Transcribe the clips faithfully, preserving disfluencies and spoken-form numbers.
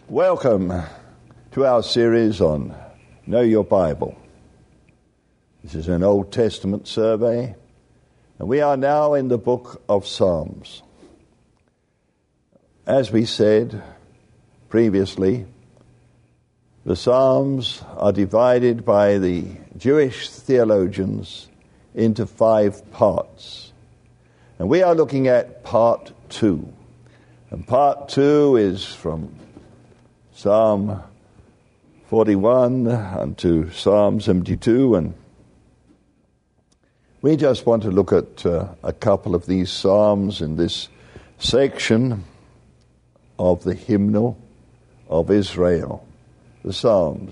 Welcome to our series on Know Your Bible. This is an Old Testament survey, and we are now in the book of Psalms. As we said previously, the Psalms are divided by the Jewish theologians into five parts. And we are looking at part two. And part two is from Psalm forty-one unto Psalm seventy-two, and we just want to look at uh, a couple of these psalms in this section of the hymnal of Israel, the Psalms.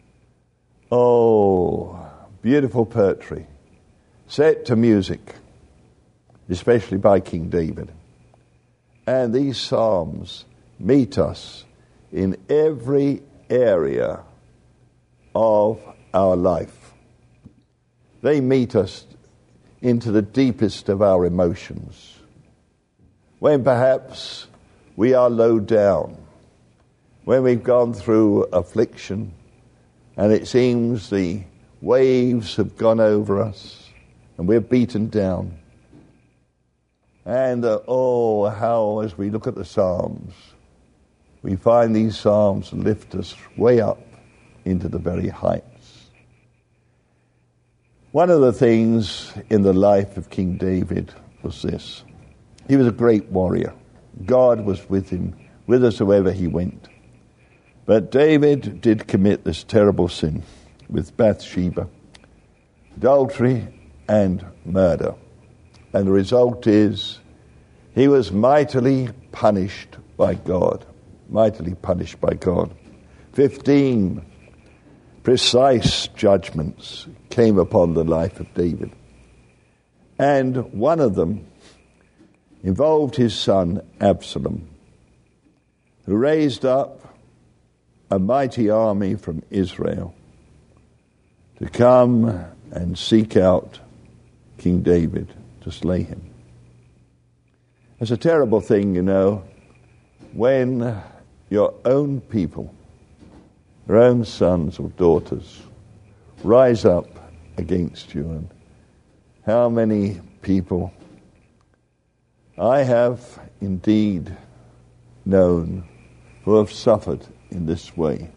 Oh, beautiful poetry, set to music, especially by King David. And these psalms meet us in every area of our life. They meet us into the deepest of our emotions. When perhaps we are low down, when we've gone through affliction and it seems the waves have gone over us and we're beaten down. And uh, oh, how as we look at the Psalms, we find these psalms lift us way up into the very heights. One of the things in the life of King David was this. He was a great warrior. God was with him, whithersoever he went. But David did commit this terrible sin with Bathsheba, adultery and murder. And the result is he was mightily punished by God. Mightily punished by God. Fifteen precise judgments came upon the life of David. And one of them involved his son Absalom, who raised up a mighty army from Israel to come and seek out King David to slay him. It's a terrible thing, you know, when your own people, your own sons or daughters, rise up against you. And how many people I have indeed known who have suffered in this way.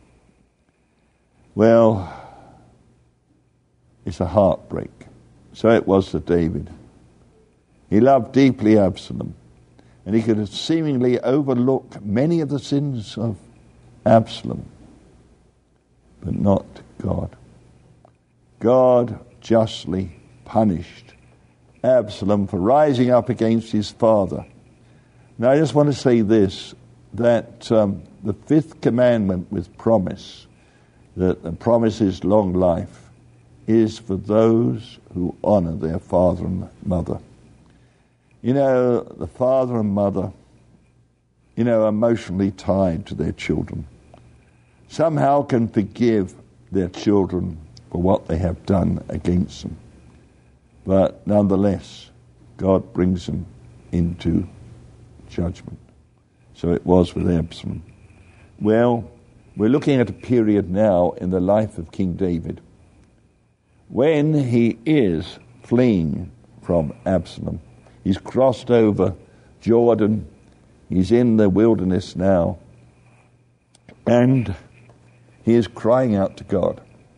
Well, it's a heartbreak. So it was to David. He loved deeply Absalom. And he could have seemingly overlooked many of the sins of Absalom, but not God. God justly punished Absalom for rising up against his father. Now I just want to say this, that um, the fifth commandment with promise, that the promise is long life, is for those who honor their father and mother. You know, the father and mother, you know, emotionally tied to their children, somehow can forgive their children for what they have done against them. But nonetheless, God brings them into judgment. So it was with Absalom. Well, we're looking at a period now in the life of King David when he is fleeing from Absalom. He's crossed over Jordan. He's in the wilderness now. And he is crying out to God.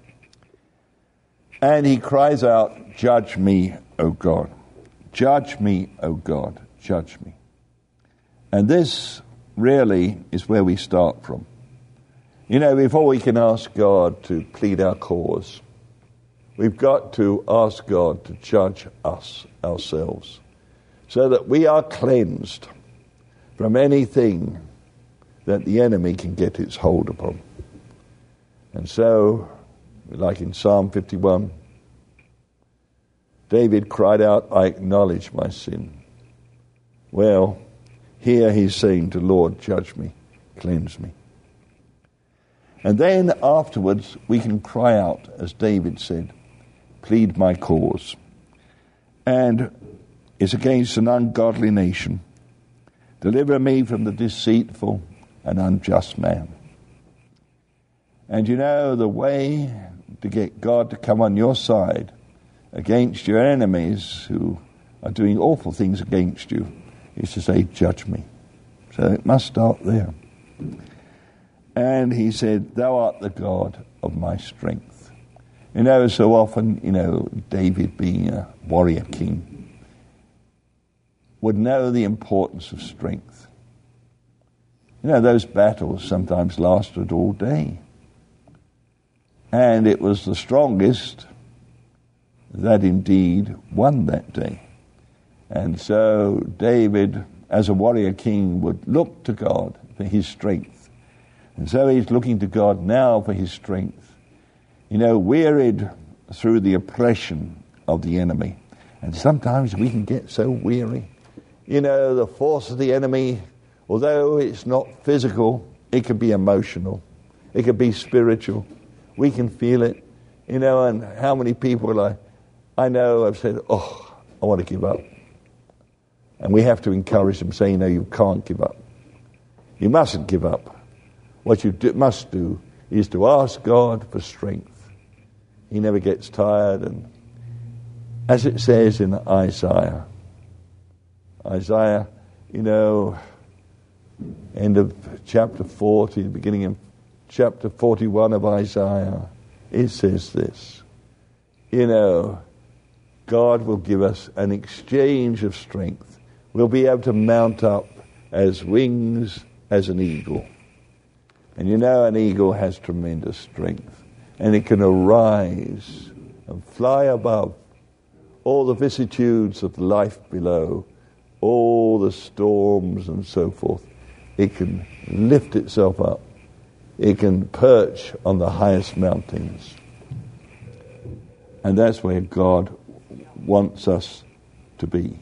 And he cries out, "Judge me, O God. Judge me, O God. Judge me." And this really is where we start from. You know, before we can ask God to plead our cause, we've got to ask God to judge us ourselves, so that we are cleansed from anything that the enemy can get its hold upon. And so, like in Psalm fifty-one, David cried out, "I acknowledge my sin." Well, here he's saying to Lord, "Judge me, cleanse me." And then afterwards, we can cry out, as David said, "Plead my cause." And it's against an ungodly nation. Deliver me from the deceitful an unjust man. And you know, the way to get God to come on your side against your enemies who are doing awful things against you is to say, judge me. So it must start there. And he said, thou art the God of my strength. You know, so often, you know, David being a warrior king would know the importance of strength. You know, those battles sometimes lasted all day. And it was the strongest that indeed won that day. And so David, as a warrior king, would look to God for his strength. And so he's looking to God now for his strength. You know, wearied through the oppression of the enemy. And sometimes we can get so weary. You know, the force of the enemy, although it's not physical, it can be emotional. It can be spiritual. We can feel it. You know, and how many people I, I know have said, oh, I want to give up. And we have to encourage them, saying, no, you can't give up. You mustn't give up. What you do, must do is to ask God for strength. He never gets tired. And as it says in Isaiah, Isaiah, you know, end of chapter forty, beginning of chapter forty-one of Isaiah, it says this, you know, God will give us an exchange of strength. We'll be able to mount up as wings as an eagle. And you know, an eagle has tremendous strength. And it can arise and fly above all the vicissitudes of life below, all the storms and so forth. It can lift itself up. It can perch on the highest mountains. And that's where God wants us to be.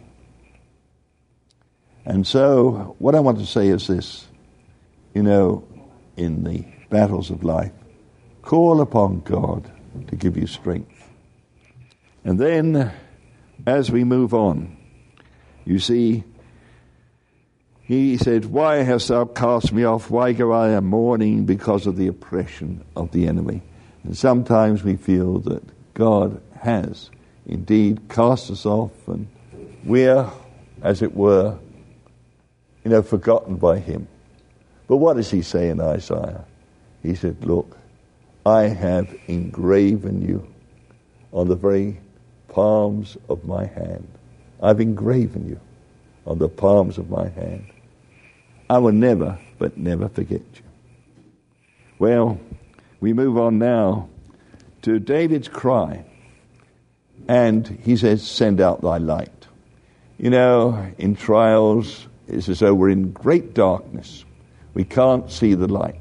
And so, what I want to say is this. You know, in the battles of life, call upon God to give you strength. And then, as we move on, you see, he said, why hast thou cast me off? Why go I a mourning because of the oppression of the enemy? And sometimes we feel that God has indeed cast us off, and we're, as it were, you know, forgotten by him. But what does he say in Isaiah? He said, look, I have engraven you on the very palms of my hand. I've engraven you on the palms of my hand. I will never, but never forget you. Well, we move on now to David's cry. And he says, send out thy light. You know, in trials, it's as though we're in great darkness. We can't see the light.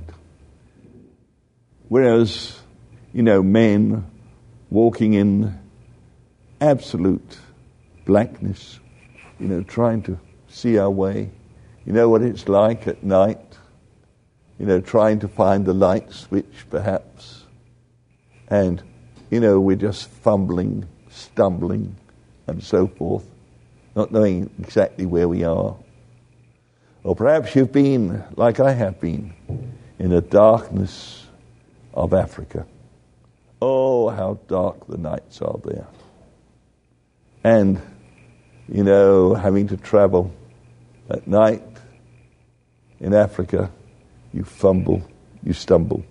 Whereas, you know, men walking in absolute blackness, you know, trying to see our way. You know what it's like at night, you know, trying to find the light switch perhaps. And, you know, we're just fumbling, stumbling, and so forth, not knowing exactly where we are. Or perhaps you've been, like I have been, in the darkness of Africa. Oh, how dark the nights are there. And, you know, having to travel at night in Africa, you fumble, you stumble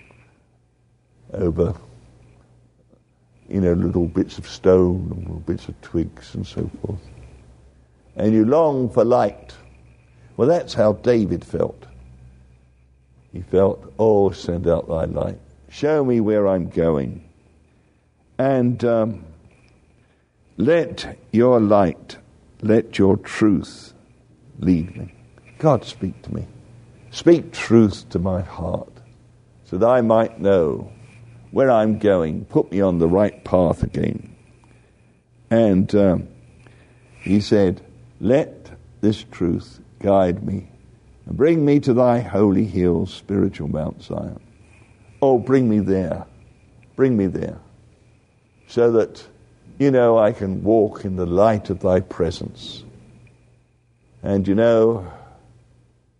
over, you know, little bits of stone, little bits of twigs and so forth. And you long for light. Well, that's how David felt. He felt, oh, send out thy light. Show me where I'm going. And um, let your light, let your truth lead me. God, speak to me. Speak truth to my heart so that I might know where I'm going. Put me on the right path again. And um, he said, let this truth guide me and bring me to thy holy hills, spiritual Mount Zion. Oh, bring me there. Bring me there. So that, you know, I can walk in the light of thy presence. And, you know,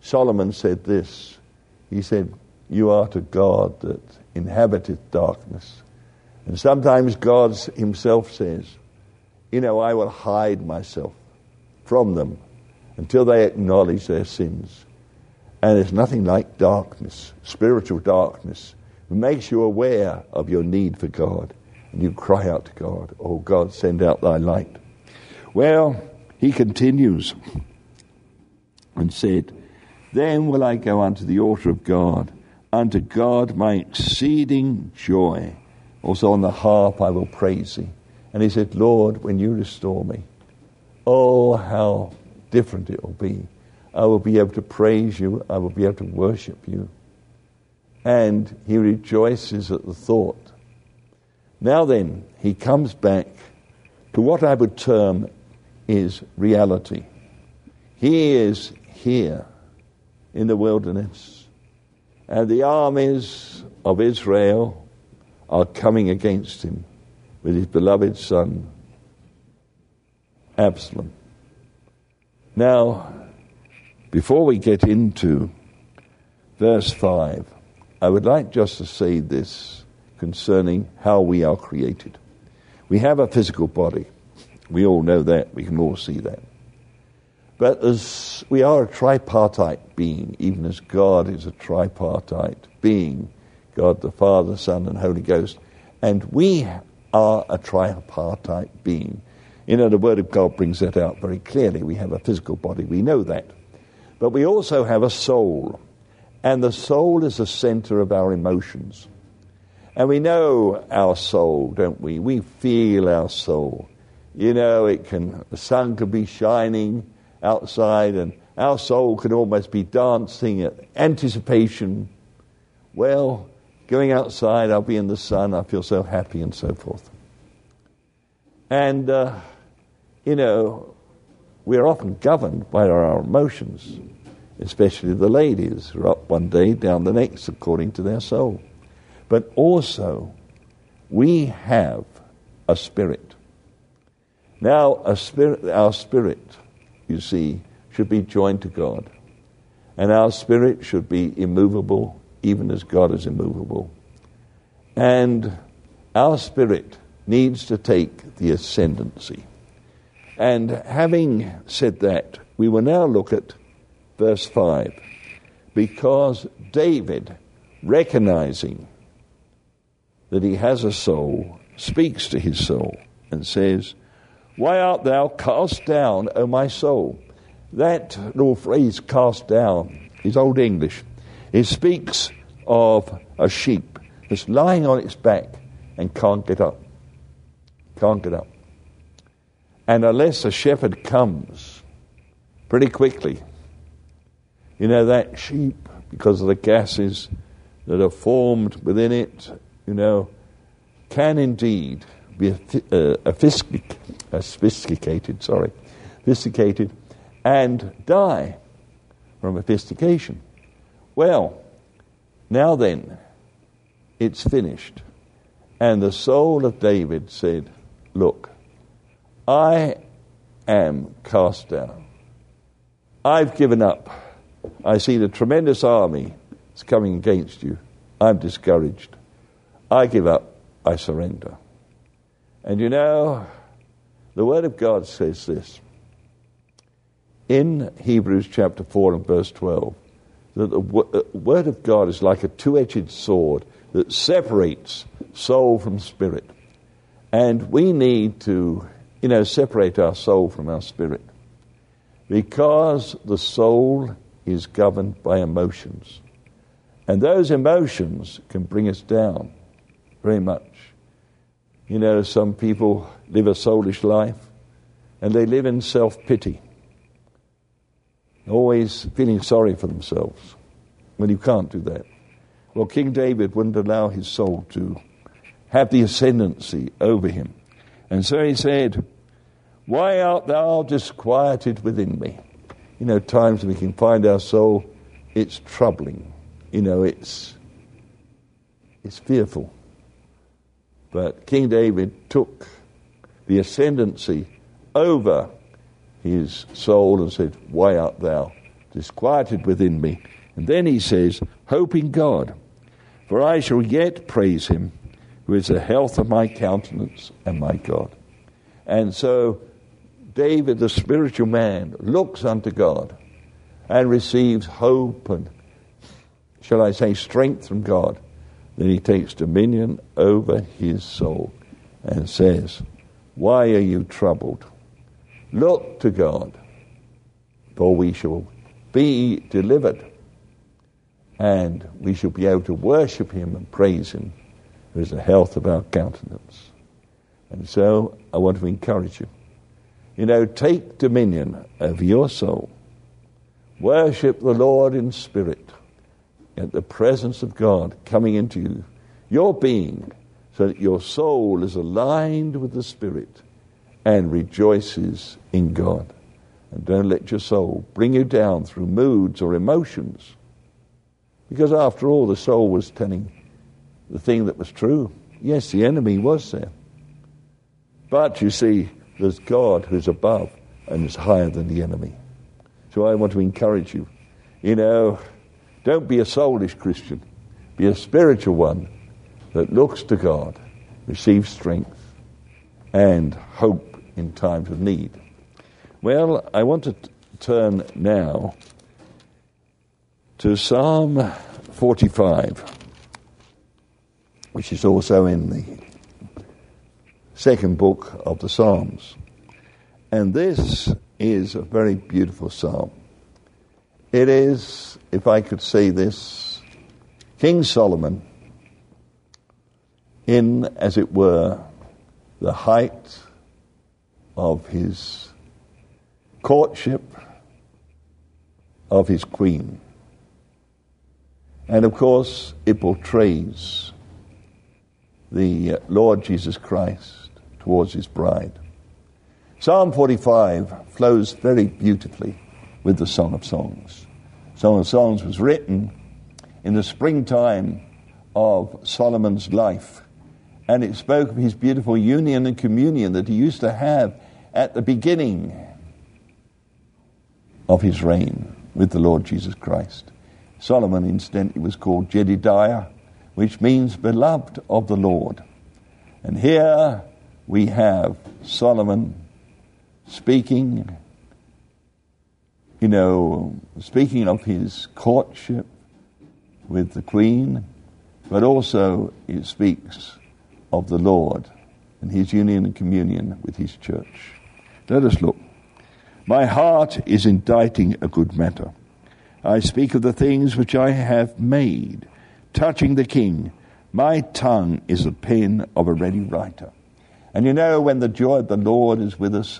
Solomon said this. He said, you are to God that inhabiteth darkness. And sometimes God himself says, you know, I will hide myself from them until they acknowledge their sins. And there's nothing like darkness, spiritual darkness. It makes you aware of your need for God. And you cry out to God, oh God, send out thy light. Well, he continues and said, then will I go unto the altar of God, unto God my exceeding joy. Also on the harp I will praise thee. And he said, Lord, when you restore me, oh, how different it will be. I will be able to praise you. I will be able to worship you. And he rejoices at the thought. Now then, he comes back to what I would term is reality. He is here in the wilderness, and the armies of Israel are coming against him with his beloved son, Absalom. Now, before we get into verse five, I would like just to say this concerning how we are created. We have a physical body. We all know that. We can all see that. But as we are a tripartite being, even as God is a tripartite being, God the Father, Son, and Holy Ghost, and we are a tripartite being. You know, the Word of God brings that out very clearly. We have a physical body. We know that. But we also have a soul. And the soul is the center of our emotions. And we know our soul, don't we? We feel our soul. You know, it can, the sun could be shining outside and our soul can almost be dancing at anticipation. Well, going outside, I'll be in the sun, I feel so happy and so forth. And, uh, you know, we're often governed by our emotions, especially the ladies who are up one day, down the next, according to their soul. But also, we have a spirit. Now, a spirit, our spirit, you see, should be joined to God. And our spirit should be immovable, even as God is immovable. And our spirit needs to take the ascendancy. And having said that, we will now look at verse five. Because David, recognizing that he has a soul, speaks to his soul and says, why art thou cast down, O my soul? That little phrase, cast down, is Old English. It speaks of a sheep that's lying on its back and can't get up. Can't get up. And unless a shepherd comes pretty quickly, you know, that sheep, because of the gases that are formed within it, you know, can indeed be uh, sophisticated, uh, sophisticated, sorry, sophisticated, and die from sophistication. Well, now then, it's finished. And the soul of David said, look, I am cast down. I've given up. I see the tremendous army is coming against you. I'm discouraged. I give up. I surrender. And you know, the Word of God says this. In Hebrews chapter four and verse twelve, that the Word of God is like a two-edged sword that separates soul from spirit. And we need to, you know, separate our soul from our spirit. Because the soul is governed by emotions. And those emotions can bring us down very much. You know, some people live a soulish life and they live in self-pity, always feeling sorry for themselves. Well, you can't do that. Well, King David wouldn't allow his soul to have the ascendancy over him. And so he said, why art thou disquieted within me? You know, times we can find our soul, it's troubling. You know, it's it's fearful. But King David took the ascendancy over his soul and said, why art thou disquieted within me. And then he says, hope in God, for I shall yet praise him, who is the health of my countenance and my God. And so David, the spiritual man, looks unto God and receives hope and, shall I say, strength from God. Then he takes dominion over his soul and says, why are you troubled? Look to God, for we shall be delivered, and we shall be able to worship him and praise him, who is the health of our countenance. And so I want to encourage you. You know, take dominion over your soul. Worship the Lord in spirit, at the presence of God coming into you, your being, so that your soul is aligned with the Spirit and rejoices in God. And don't let your soul bring you down through moods or emotions, because after all, the soul was telling the thing that was true. Yes, the enemy was there. But you see, there's God who's above and is higher than the enemy. So I want to encourage you, you know, don't be a soulish Christian. Be a spiritual one that looks to God, receives strength and hope in times of need. Well, I want to t- turn now to Psalm forty-five, which is also in the second book of the Psalms. And this is a very beautiful psalm. It is, if I could say this, King Solomon in, as it were, the height of his courtship of his queen. And of course, it portrays the Lord Jesus Christ towards his bride. Psalm forty-five flows very beautifully with the Song of Songs. Song of Songs was written in the springtime of Solomon's life, and it spoke of his beautiful union and communion that he used to have at the beginning of his reign with the Lord Jesus Christ. Solomon, incidentally, was called Jedidiah, which means beloved of the Lord. And here we have Solomon speaking, you know, speaking of his courtship with the queen, but also it speaks of the Lord and his union and communion with his church. Let us look. My heart is inditing a good matter. I speak of the things which I have made. Touching the king, my tongue is the pen of a ready writer. And you know, when the joy of the Lord is with us,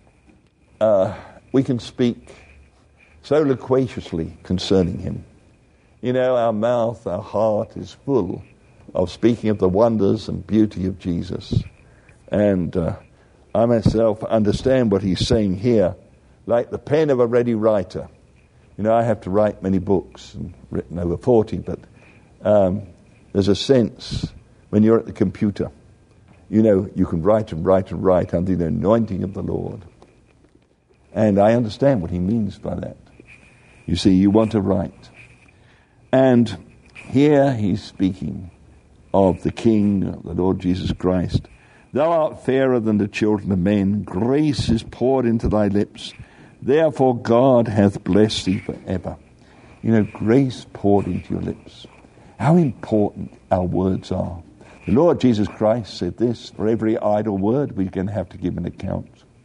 uh, we can speak so loquaciously concerning him. You know, our mouth, our heart is full of speaking of the wonders and beauty of Jesus. And uh, I myself understand what he's saying here, like the pen of a ready writer. You know, I have to write many books, and written over forty, but um, there's a sense when you're at the computer, you know, you can write and write and write under the anointing of the Lord. And I understand what he means by that. You see, you want to write. And here he's speaking of the King, the Lord Jesus Christ. Thou art fairer than the children of men. Grace is poured into thy lips. Therefore God hath blessed thee forever. You know, grace poured into your lips. How important our words are. The Lord Jesus Christ said this, for every idle word we're going to have to give an account.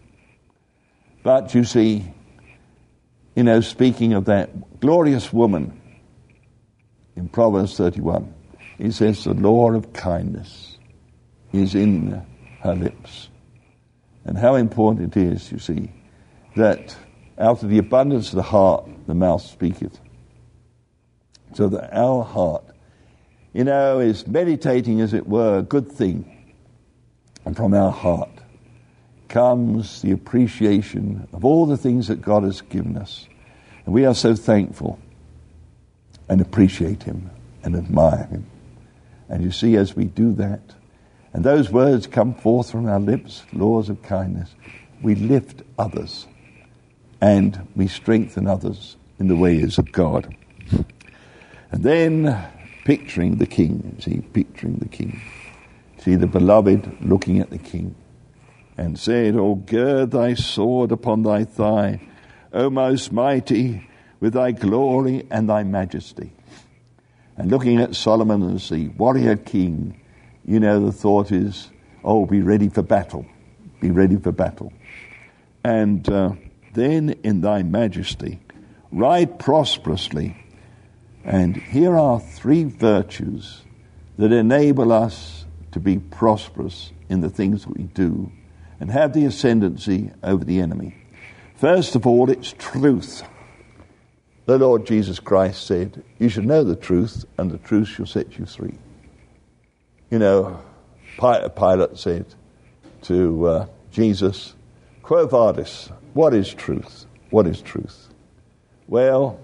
But you see, you know, speaking of that glorious woman in Proverbs thirty-one, he says the law of kindness is in her lips. And how important it is, you see, that out of the abundance of the heart, the mouth speaketh. So that our heart, you know, is meditating, as it were, a good thing. And from our heart comes the appreciation of all the things that God has given us. And we are so thankful and appreciate him and admire him. And you see, as we do that, and those words come forth from our lips, laws of kindness, we lift others and we strengthen others in the ways of God. And then picturing the king, see, picturing the king. See the beloved looking at the king and said, O gird thy sword upon thy thigh, O most mighty, with thy glory and thy majesty. And looking at Solomon as the warrior king, you know, the thought is, oh, be ready for battle. Be ready for battle. And uh, then in thy majesty, ride prosperously. And here are three virtues that enable us to be prosperous in the things that we do and have the ascendancy over the enemy. First of all, it's truth. The Lord Jesus Christ said, you should know the truth, and the truth shall set you free. You know, Pilate said to uh, Jesus, Quo vadis, what is truth? What is truth? Well,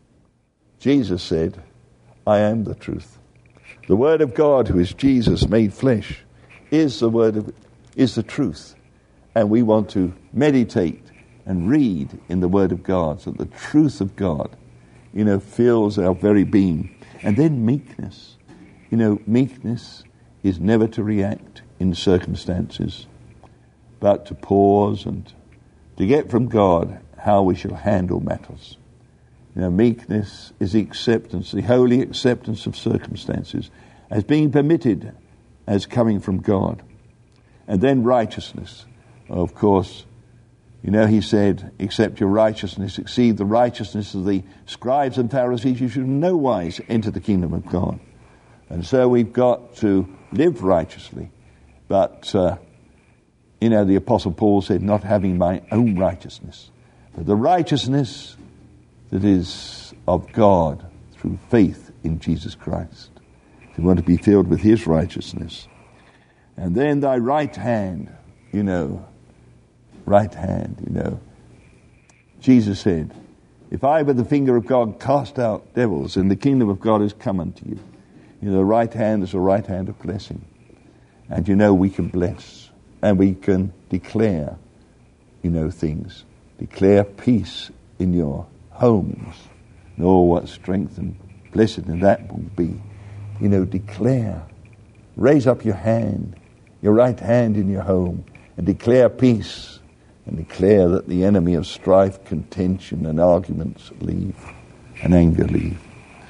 Jesus said, I am the truth. The Word of God, who is Jesus made flesh, is the word of, is the truth. And we want to meditate and read in the Word of God, so the truth of God, you know, fills our very being. And then meekness. You know, meekness is never to react in circumstances, but to pause and to get from God how we shall handle matters. You know, meekness is the acceptance, the holy acceptance of circumstances as being permitted as coming from God. And then righteousness. Of course, you know, he said, except your righteousness exceed the righteousness of the scribes and Pharisees, you should in no wise enter the kingdom of God. And so we've got to live righteously. But, uh, you know, the Apostle Paul said, not having my own righteousness, but the righteousness that is of God through faith in Jesus Christ. We want to be filled with his righteousness. And then thy right hand, you know, right hand, you know. Jesus said, if I with the finger of God cast out devils, and the kingdom of God is come unto you. You know, the right hand is a right hand of blessing. And you know, we can bless and we can declare, you know, things. Declare peace in your homes. And oh, what strength and blessedness that will be. You know, declare. Raise up your hand, your right hand in your home, and declare peace. And declare that the enemy of strife, contention, and arguments leave, and anger leave.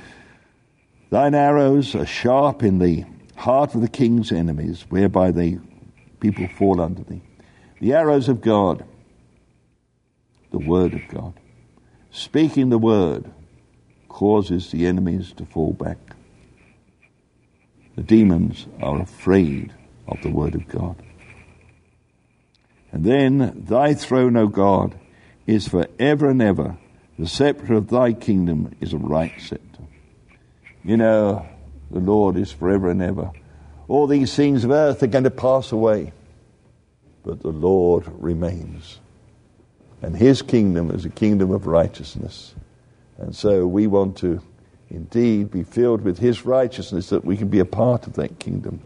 Thine arrows are sharp in the heart of the king's enemies, whereby they people fall under thee. The arrows of God, the word of God, speaking the word, causes the enemies to fall back. The demons are afraid of the word of God. And then thy throne, O God, is for ever and ever. The scepter of thy kingdom is a right scepter. You know, the Lord is forever and ever. All these things of earth are going to pass away, but the Lord remains. And his kingdom is a kingdom of righteousness. And so we want to indeed be filled with his righteousness, that we can be a part of that kingdom.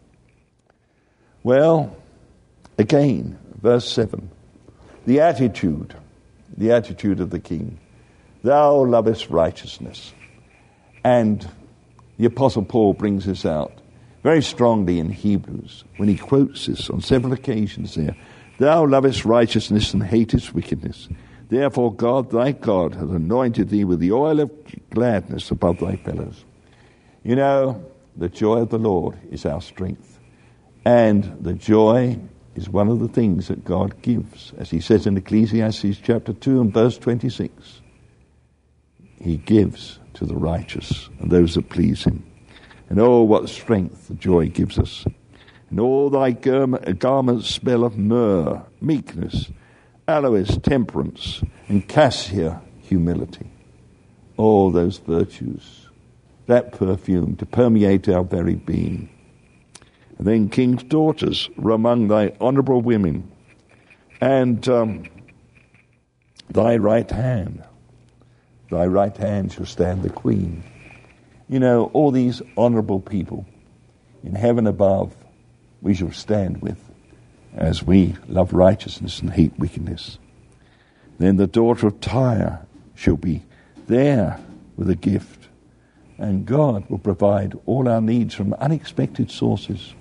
Well, again, verse seven, the attitude, the attitude of the king. Thou lovest righteousness. And the Apostle Paul brings this out very strongly in Hebrews when he quotes this on several occasions there. Thou lovest righteousness and hatest wickedness. Therefore God, thy God, hath anointed thee with the oil of gladness above thy fellows. You know, the joy of the Lord is our strength. And the joy is one of the things that God gives. As he says in Ecclesiastes chapter two and verse twenty-six. He gives to the righteous and those that please him. And oh, what strength the joy gives us. And all thy garments smell of myrrh, meekness, aloes, temperance, and cassia, humility. All those virtues, that perfume to permeate our very being. And then king's daughters were among thy honorable women, and um, thy right hand, thy right hand shall stand the queen. You know, all these honorable people in heaven above, we shall stand with as we love righteousness and hate wickedness. Then the daughter of Tyre shall be there with a gift. And God will provide all our needs from unexpected sources.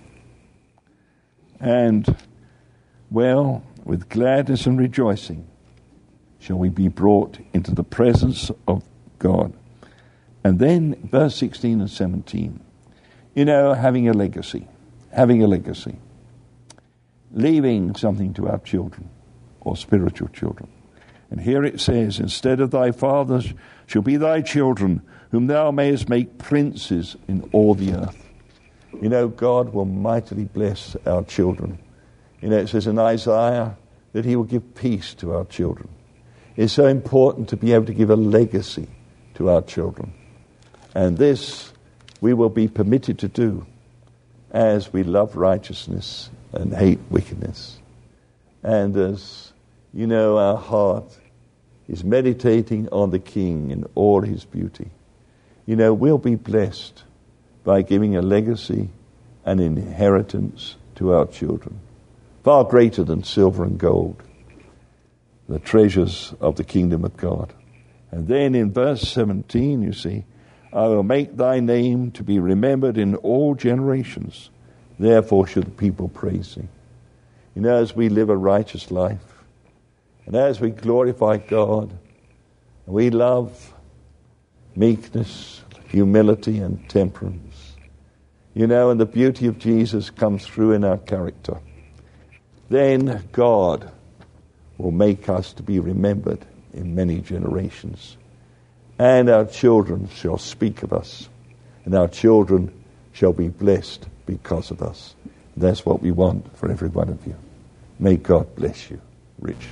And, well, with gladness and rejoicing shall we be brought into the presence of God. And then verse sixteen and seventeen. You know, having a legacy. Having a legacy. Leaving something to our children or spiritual children. And here it says, instead of thy fathers shall be thy children, whom thou mayest make princes in all the earth. You know, God will mightily bless our children. You know, it says in Isaiah that he will give peace to our children. It's so important to be able to give a legacy to our children. And this we will be permitted to do as we love righteousness and hate wickedness. And as, you know, our heart is meditating on the King in all his beauty. You know, we'll be blessed by giving a legacy and inheritance to our children, far greater than silver and gold, the treasures of the kingdom of God. And then in verse seventeen, you see, I will make thy name to be remembered in all generations. Therefore should the people praise thee. You know, as we live a righteous life, and as we glorify God, and we love meekness, humility, and temperance, you know, and the beauty of Jesus comes through in our character, then God will make us to be remembered in many generations. And our children shall speak of us, and our children shall be blessed because of us. That's what we want for every one of you. May God bless you richly.